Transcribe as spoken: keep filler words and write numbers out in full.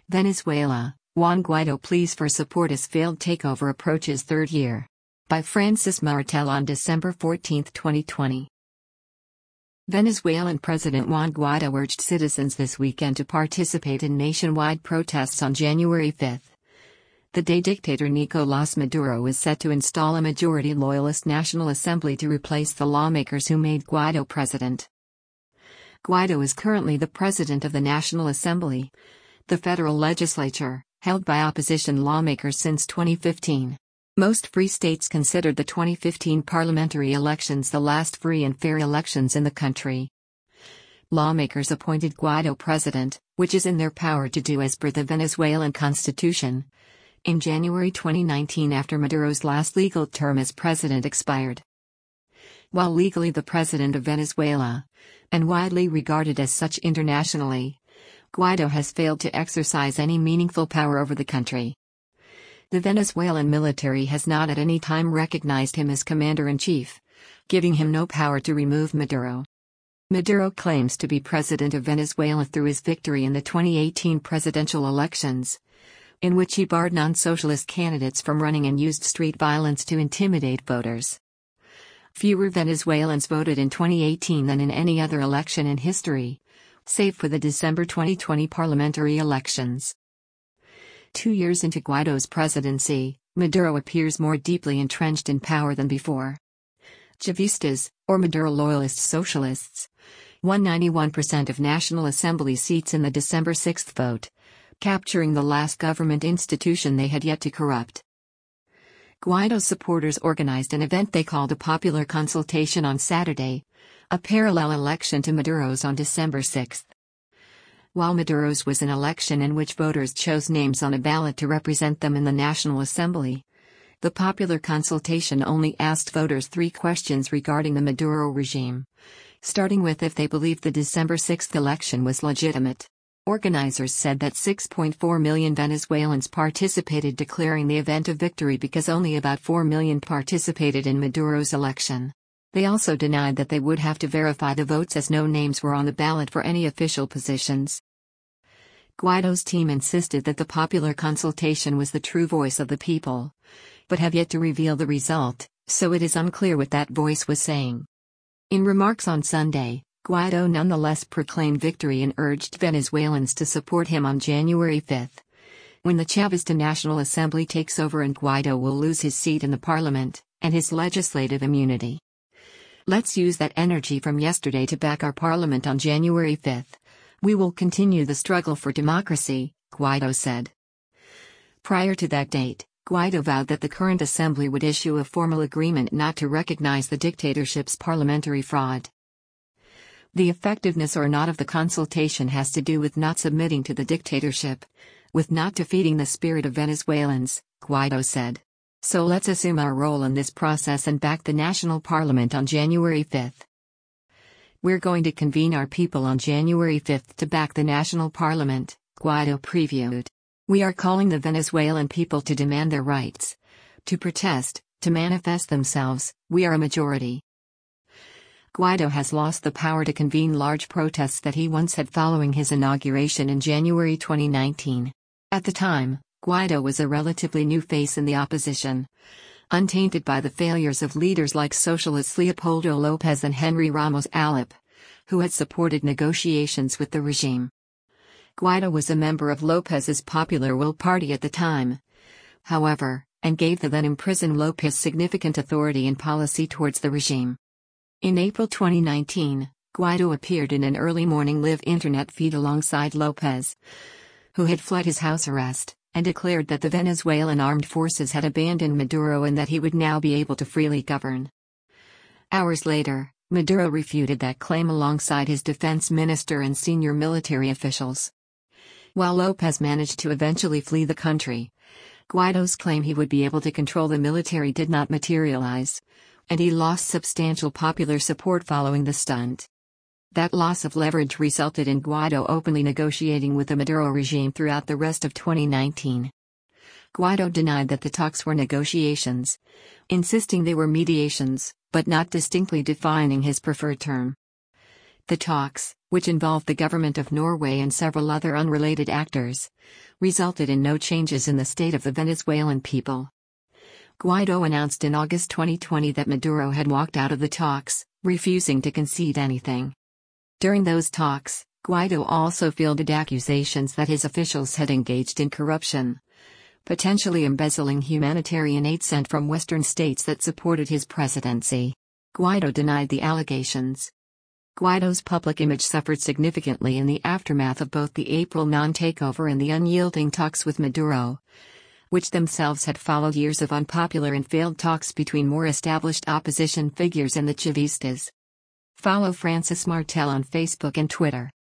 Venezuela, Juan Guaido pleas for support as failed takeover approaches third year. By Francis Martel on December fourteenth, twenty twenty. Venezuelan President Juan Guaido urged citizens this weekend to participate in nationwide protests on January fifth. The day dictator Nicolás Maduro is set to install a majority loyalist National Assembly to replace the lawmakers who made Guaido president. Guaido is currently the president of the National Assembly, the federal legislature, held by opposition lawmakers since twenty fifteen. Most free states considered the twenty fifteen parliamentary elections the last free and fair elections in the country. Lawmakers appointed Guaido president, which is in their power to do as per the Venezuelan constitution, in January twenty nineteen after Maduro's last legal term as president expired. While legally the president of Venezuela, and widely regarded as such internationally, Guaido has failed to exercise any meaningful power over the country. The Venezuelan military has not at any time recognized him as commander-in-chief, giving him no power to remove Maduro. Maduro claims to be president of Venezuela through his victory in the twenty eighteen presidential elections, in which he barred non-socialist candidates from running and used street violence to intimidate voters. Fewer Venezuelans voted in twenty eighteen than in any other election in history, save for the December twenty twenty parliamentary elections. Two years into Guaido's presidency, Maduro appears more deeply entrenched in power than before. Chavistas, or Maduro loyalist socialists, won ninety-one percent of National Assembly seats in the December sixth vote, capturing the last government institution they had yet to corrupt. Guaido's supporters organized an event they called a popular consultation on Saturday, a parallel election to Maduro's on December sixth. While Maduro's was an election in which voters chose names on a ballot to represent them in the National Assembly, the popular consultation only asked voters three questions regarding the Maduro regime, starting with if they believed the December sixth election was legitimate. Organizers said that six point four million Venezuelans participated, declaring the event a victory because only about four million participated in Maduro's election. They also denied that they would have to verify the votes as no names were on the ballot for any official positions. Guaido's team insisted that the popular consultation was the true voice of the people, but have yet to reveal the result, so it is unclear what that voice was saying. In remarks on Sunday, Guaido nonetheless proclaimed victory and urged Venezuelans to support him on January fifth, when the Chavista National Assembly takes over and Guaido will lose his seat in the parliament, and his legislative immunity. Let's use that energy from yesterday to back our parliament on January fifth. We will continue the struggle for democracy, Guaido said. Prior to that date, Guaido vowed that the current assembly would issue a formal agreement not to recognize the dictatorship's parliamentary fraud. The effectiveness or not of the consultation has to do with not submitting to the dictatorship, with not defeating the spirit of Venezuelans, Guaido said. So let's assume our role in this process and back the national parliament on January fifth. We're going to convene our people on January fifth to back the national parliament, Guaido previewed. We are calling the Venezuelan people to demand their rights, to protest, to manifest themselves. We are a majority. Guaido has lost the power to convene large protests that he once had following his inauguration in January twenty nineteen. At the time, Guaido was a relatively new face in the opposition, untainted by the failures of leaders like socialists Leopoldo López and Henry Ramos Alep, who had supported negotiations with the regime. Guaido was a member of López's Popular Will Party at the time, however, and gave the then imprisoned López significant authority and policy towards the regime. In April twenty nineteen, Guaido appeared in an early morning live internet feed alongside López, who had fled his house arrest, and declared that the Venezuelan armed forces had abandoned Maduro and that he would now be able to freely govern. Hours later, Maduro refuted that claim alongside his defense minister and senior military officials. While López managed to eventually flee the country, Guaido's claim he would be able to control the military did not materialize, and he lost substantial popular support following the stunt. That loss of leverage resulted in Guaido openly negotiating with the Maduro regime throughout the rest of twenty nineteen. Guaido denied that the talks were negotiations, insisting they were mediations, but not distinctly defining his preferred term. The talks, which involved the government of Norway and several other unrelated actors, resulted in no changes in the state of the Venezuelan people. Guaido announced in August twenty twenty that Maduro had walked out of the talks, refusing to concede anything. During those talks, Guaido also fielded accusations that his officials had engaged in corruption, potentially embezzling humanitarian aid sent from Western states that supported his presidency. Guaido denied the allegations. Guaido's public image suffered significantly in the aftermath of both the April non-takeover and the unyielding talks with Maduro, which themselves had followed years of unpopular and failed talks between more established opposition figures and the Chavistas. Follow Francis Martel on Facebook and Twitter.